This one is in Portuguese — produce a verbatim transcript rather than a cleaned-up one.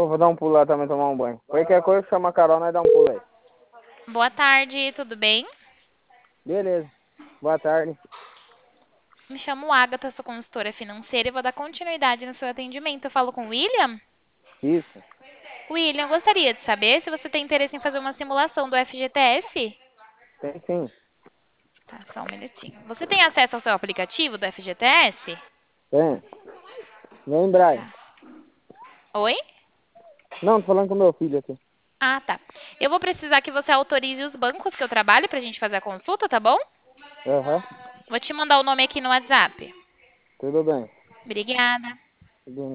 vou dar um pulo lá também tomar um banho. Qualquer coisa, chama a Carol, nós dá um pulo aí. Boa tarde, tudo bem? Beleza. Boa tarde. Me chamo Agatha, sou consultora financeira e vou dar continuidade no seu atendimento. Eu falo com o William? Isso. William, eu gostaria de saber se você tem interesse em fazer uma simulação do F G T S. Tem sim. Tá, só um minutinho. Você tem acesso ao seu aplicativo do F G T S? Tem. Vem, Brian. Tá. Oi? Não, tô falando com meu filho aqui. Ah, tá. Eu vou precisar que você autorize os bancos que eu trabalho pra gente fazer a consulta, tá bom? Aham. Vou te mandar o nome aqui no WhatsApp. Tudo bem. Obrigada. Tudo